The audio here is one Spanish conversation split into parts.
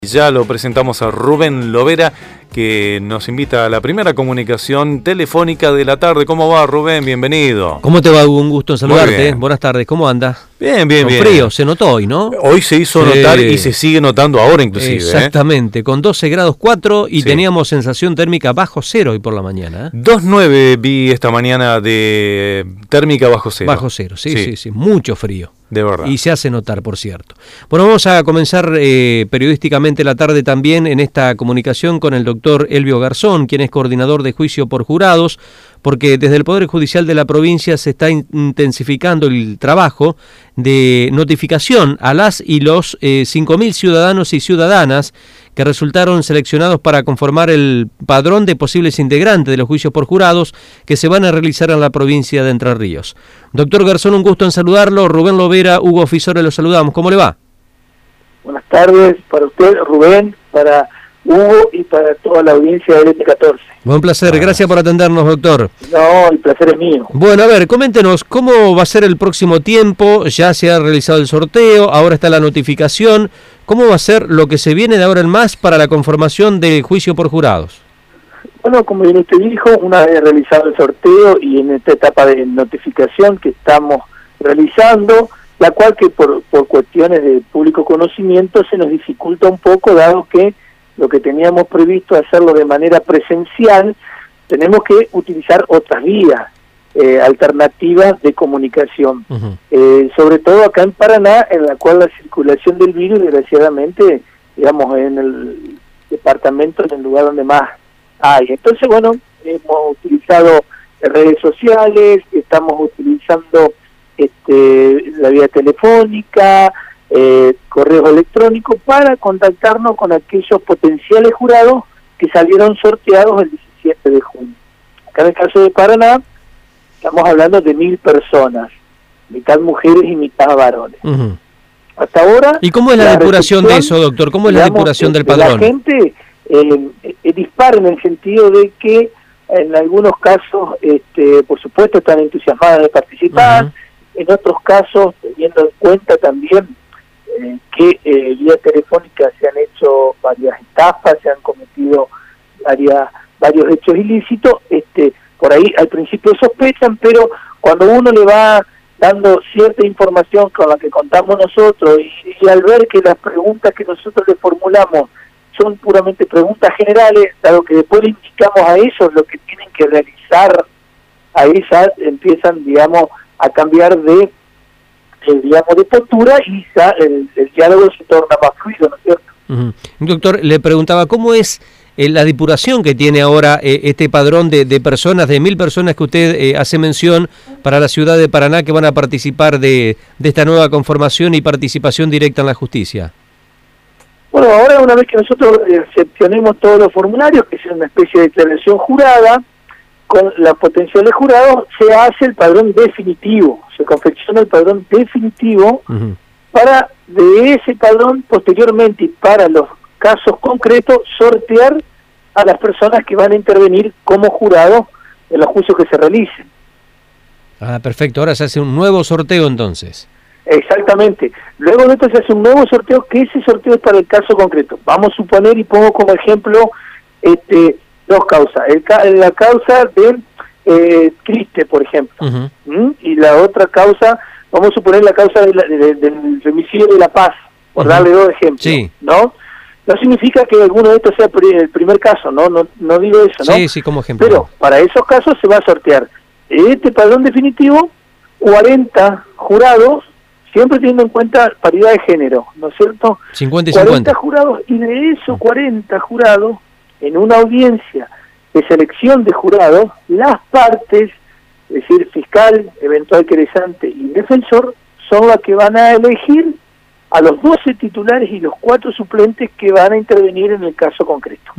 Ya lo presentamos a Rubén Lovera, que nos invita a la primera comunicación telefónica de la tarde. ¿Cómo va, Rubén? Bienvenido. ¿Cómo te va, Hugo? Un gusto en saludarte. Buenas tardes, ¿cómo anda? Bien, bien, con bien. Frío, se notó hoy, ¿no? Hoy se hizo notar y se sigue notando ahora inclusive. Exactamente, con 12 grados 4 y Sí. teníamos sensación térmica bajo cero hoy por la mañana. 2.9 vi esta mañana de térmica bajo cero. Bajo cero, sí, mucho frío. De verdad. Y se hace notar, por cierto. Bueno, vamos a comenzar periodísticamente la tarde también en esta comunicación con el doctor Elvio Garzón, quien es coordinador de juicio por jurados, porque desde el Poder Judicial de la provincia se está intensificando el trabajo de notificación a las y los 5.000 ciudadanos y ciudadanas que resultaron seleccionados para conformar el padrón de posibles integrantes de los juicios por jurados que se van a realizar en la provincia de Entre Ríos. Doctor Garzón, un gusto en saludarlo. Rubén Lovera, Hugo Fisore, lo saludamos. ¿Cómo le va? Buenas tardes para usted, Rubén, para Hugo y para toda la audiencia del ET14. Buen placer, gracias por atendernos, doctor. No, el placer es mío. Bueno, a ver, coméntenos, ¿cómo va a ser el próximo tiempo? Ya se ha realizado el sorteo, ahora está la notificación. ¿Cómo va a ser lo que se viene de ahora en más para la conformación del juicio por jurados? Bueno, como bien usted dijo, una vez realizado el sorteo y en esta etapa de notificación que estamos realizando, la cual que por cuestiones de público conocimiento se nos dificulta un poco, dado que lo que teníamos previsto hacerlo de manera presencial, tenemos que utilizar otras vías alternativas de comunicación. Sobre todo acá en Paraná, en la cual la circulación del virus, desgraciadamente, digamos, en el departamento es el lugar donde más hay. Entonces, bueno, hemos utilizado redes sociales, estamos utilizando la vía telefónica, correos electrónicos para contactarnos con aquellos potenciales jurados que salieron sorteados el 17 de junio. Acá en el caso de Paraná, estamos hablando de 1.000 personas, mitad mujeres y mitad varones. Hasta ahora... ¿Y cómo es la depuración de eso, doctor? ¿Cómo es la depuración del padrón? La gente dispara en el sentido de que en algunos casos, por supuesto, están entusiasmadas de participar, en otros casos, teniendo en cuenta también que vía telefónica se han hecho varias estafas, se han cometido varios hechos ilícitos, por ahí al principio sospechan, pero cuando uno le va dando cierta información con la que contamos nosotros y al ver que las preguntas que nosotros le formulamos son puramente preguntas generales, dado que después le indicamos a ellos lo que tienen que realizar, ahí ya empiezan, digamos, a cambiar de postura y ya el diálogo se torna más fluido, ¿no es cierto? Doctor, le preguntaba, ¿cómo es la depuración que tiene ahora este padrón de personas, de 1.000 personas que usted hace mención para la ciudad de Paraná que van a participar de esta nueva conformación y participación directa en la justicia? Bueno, ahora una vez que nosotros recepcionemos todos los formularios, que es una especie de declaración jurada, con los potenciales jurados se hace el padrón definitivo, se confecciona el padrón definitivo para de ese padrón posteriormente y para los casos concretos sortear a las personas que van a intervenir como jurados en los juicios que se realicen. Ah, perfecto, ahora se hace un nuevo sorteo entonces. Exactamente, luego de esto se hace un nuevo sorteo, que ese sorteo es para el caso concreto. Vamos a suponer, y pongo como ejemplo, dos causas, la causa de Criste, por ejemplo, y la otra causa, vamos a suponer la causa del femicidio de La Paz, por darle dos ejemplos, ¿no? No significa que alguno de estos sea el primer caso, no digo eso, ¿no? Sí, como ejemplo. Pero para esos casos se va a sortear este padrón definitivo, 40 jurados, siempre teniendo en cuenta paridad de género, ¿no es cierto? 50 y 40 jurados, y de esos 40 jurados, en una audiencia de selección de jurados, las partes, es decir, fiscal, eventual querellante y defensor, son las que van a elegir a los 12 titulares y los 4 suplentes que van a intervenir en el caso concreto.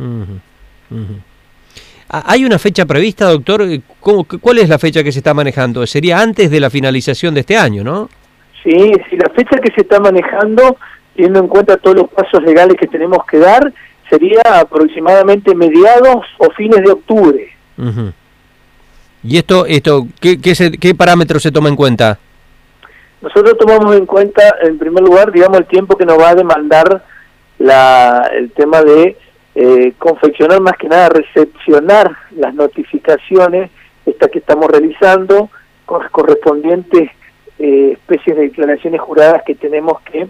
¿Hay una fecha prevista, doctor? ¿Cuál es la fecha que se está manejando? Sería antes de la finalización de este año, ¿no? Sí, la fecha que se está manejando, teniendo en cuenta todos los pasos legales que tenemos que dar, sería aproximadamente mediados o fines de octubre. ¿Y qué parámetros se toma en cuenta? Nosotros tomamos en cuenta, en primer lugar, digamos, el tiempo que nos va a demandar el tema de confeccionar, más que nada recepcionar las notificaciones estas que estamos realizando con las correspondientes especies de declaraciones juradas que tenemos que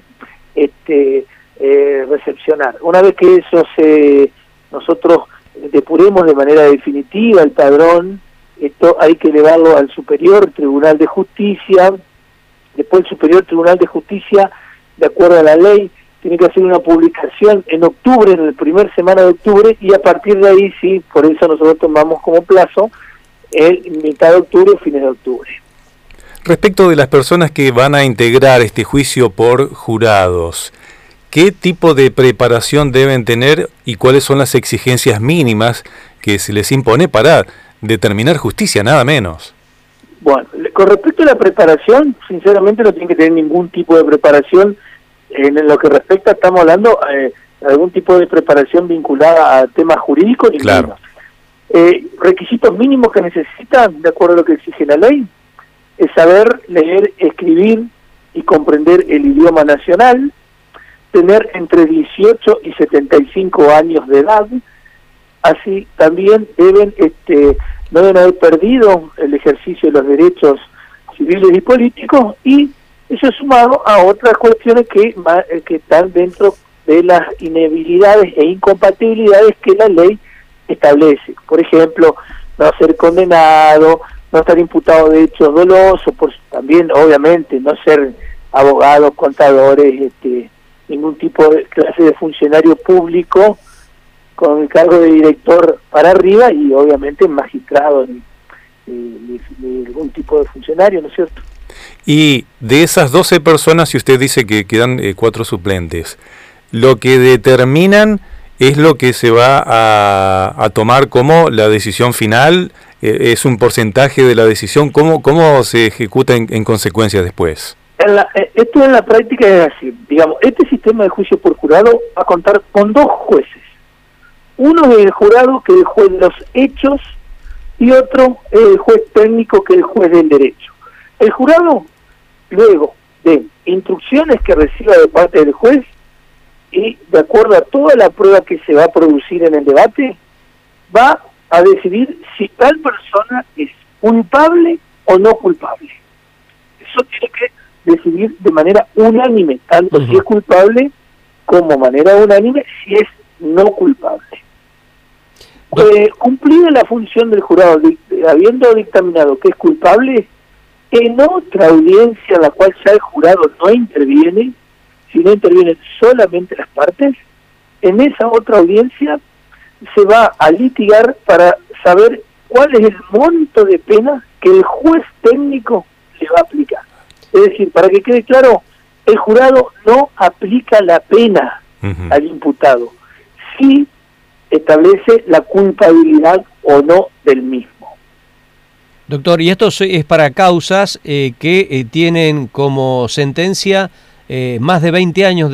recepcionar. Una vez que eso nosotros depuremos de manera definitiva el padrón, esto hay que elevarlo al Superior Tribunal de Justicia. Después el Superior Tribunal de Justicia, de acuerdo a la ley, tiene que hacer una publicación en octubre, en la primera semana de octubre, y a partir de ahí, sí, por eso nosotros tomamos como plazo el mitad de octubre o fines de octubre. Respecto de las personas que van a integrar este juicio por jurados, ¿qué tipo de preparación deben tener y cuáles son las exigencias mínimas que se les impone para determinar justicia, nada menos? Bueno, con respecto a la preparación, sinceramente no tienen que tener ningún tipo de preparación. En lo que respecta, estamos hablando de algún tipo de preparación vinculada a temas jurídicos. Claro. Requisitos mínimos que necesitan, de acuerdo a lo que exige la ley, es saber leer, escribir y comprender el idioma nacional, tener entre 18 y 75 años de edad. Así también no deben haber perdido el ejercicio de los derechos civiles y políticos, y eso es sumado a otras cuestiones que están dentro de las inhabilidades e incompatibilidades que la ley establece. Por ejemplo, no ser condenado, no estar imputado de hechos dolosos, también obviamente no ser abogados, contadores, ningún tipo de clase de funcionario público con el cargo de director para arriba, y obviamente magistrado ni algún tipo de funcionario, ¿no es cierto? Y de esas 12 personas, si usted dice que quedan 4 suplentes, lo que determinan es lo que se va a tomar como la decisión final, es un porcentaje de la decisión, ¿cómo se ejecuta en consecuencia después? Esto en la práctica es así, digamos, este sistema de juicio por jurado va a contar con 2 jueces. Uno es el jurado, que es el juez de los hechos, y otro es el juez técnico, que es el juez del derecho. El jurado, luego de instrucciones que reciba de parte del juez y de acuerdo a toda la prueba que se va a producir en el debate, va a decidir si tal persona es culpable o no culpable. Eso tiene que decidir de manera unánime, tanto si es culpable como manera unánime si es no culpable. Cumplida la función del jurado, habiendo dictaminado que es culpable, en otra audiencia en la cual ya el jurado no interviene, sino intervienen solamente las partes, en esa otra audiencia se va a litigar para saber cuál es el monto de pena que el juez técnico le va a aplicar. Es decir, para que quede claro, el jurado no aplica la pena al imputado, sí establece la culpabilidad o no del mismo. Doctor, y esto es para causas que tienen como sentencia más de 20 años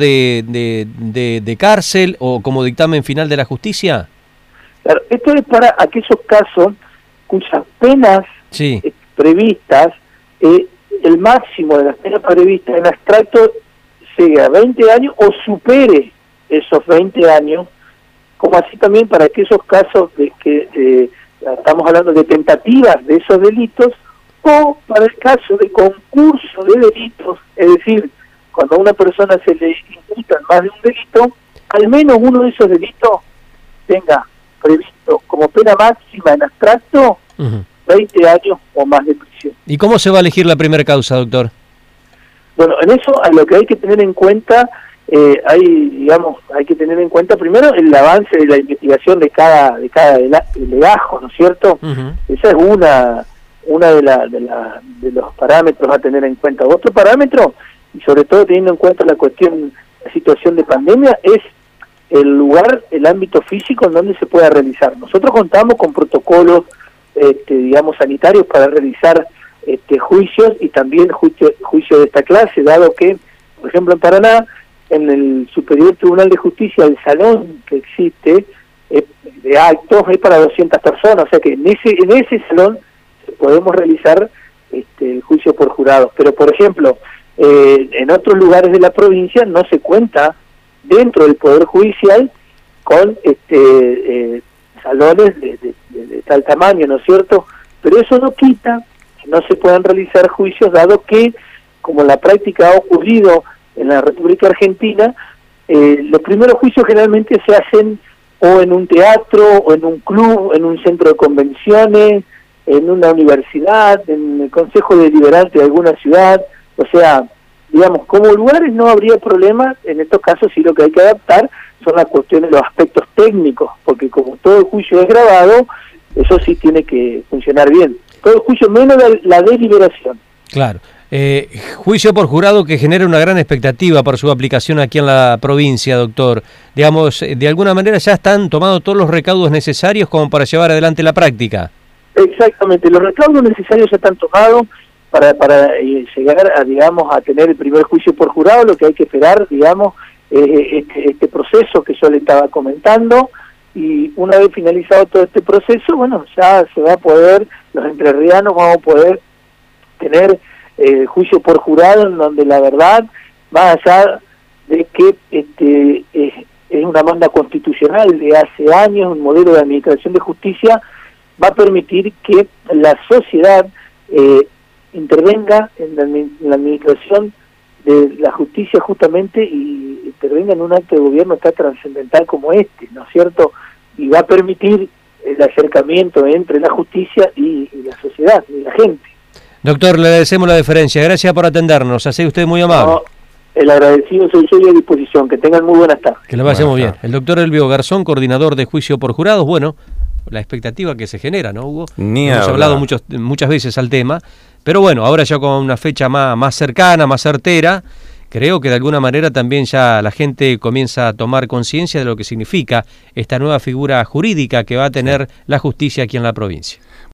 de cárcel o como dictamen final de la justicia. Claro, esto es para aquellos casos cuyas penas previstas, el máximo de las penas previstas en abstracto sea 20 años o supere esos 20 años, como así también para aquellos casos de que estamos hablando de tentativas de esos delitos, o para el caso de concurso de delitos, es decir, cuando a una persona se le imputan más de un delito, al menos uno de esos delitos tenga previsto como pena máxima en abstracto 20 años o más de prisión. ¿Y cómo se va a elegir la primera causa, doctor? Bueno, en eso a lo que hay que tener en cuenta, hay que tener en cuenta primero el avance de la investigación de cada legajo, ¿no es cierto? Esa es una de los parámetros a tener en cuenta. Otro parámetro, y sobre todo teniendo en cuenta la situación de pandemia, es el lugar, el ámbito físico en donde se pueda realizar. Nosotros contamos con protocolos, sanitarios para realizar juicios y también juicios de esta clase, dado que, por ejemplo, en Paraná, en el Superior Tribunal de Justicia, el salón que existe de actos es para 200 personas, o sea que en ese salón podemos realizar el juicio por jurados. Pero, por ejemplo, en otros lugares de la provincia no se cuenta dentro del Poder Judicial con salones de tal tamaño, ¿no es cierto? Pero eso no quita que no se puedan realizar juicios, dado que, como en la práctica ha ocurrido en la República Argentina, los primeros juicios generalmente se hacen o en un teatro, o en un club, en un centro de convenciones, en una universidad, en el Consejo Deliberante de alguna ciudad. O sea, digamos, como lugares no habría problema. En estos casos sí lo que hay que adaptar son las cuestiones, los aspectos técnicos, porque como todo el juicio es grabado, eso sí tiene que funcionar bien. Todo el juicio menos la deliberación. Claro. Juicio por jurado que genera una gran expectativa por su aplicación aquí en la provincia, doctor. Digamos, de alguna manera ya están tomados todos los recaudos necesarios como para llevar adelante la práctica. Exactamente, los recaudos necesarios ya están tomados para llegar a, digamos, a tener el primer juicio por jurado. Lo que hay que esperar, digamos, este proceso que yo le estaba comentando, y una vez finalizado todo este proceso, bueno, ya se va a poder, los entrerrianos vamos a poder tener juicio por jurado, en donde la verdad, más allá de que es una manda constitucional de hace años, un modelo de administración de justicia, va a permitir que la sociedad intervenga en la administración de la justicia justamente, y intervenga en un acto de gobierno tan trascendental como este, ¿no es cierto? Y va a permitir el acercamiento entre la justicia y la sociedad, y la gente. Doctor, le agradecemos la deferencia. Gracias por atendernos. Ha sido usted muy amable. No, el agradecido soy yo, y a disposición. Que tengan muy buenas tardes. Que le vaya muy bien. El doctor Elvio Garzón, coordinador de juicio por jurados. Bueno, la expectativa que se genera, ¿no, Hugo? Hemos hablado muchas veces al tema, pero bueno, ahora ya con una fecha más cercana, más certera, creo que de alguna manera también ya la gente comienza a tomar conciencia de lo que significa esta nueva figura jurídica que va a tener la justicia aquí en la provincia.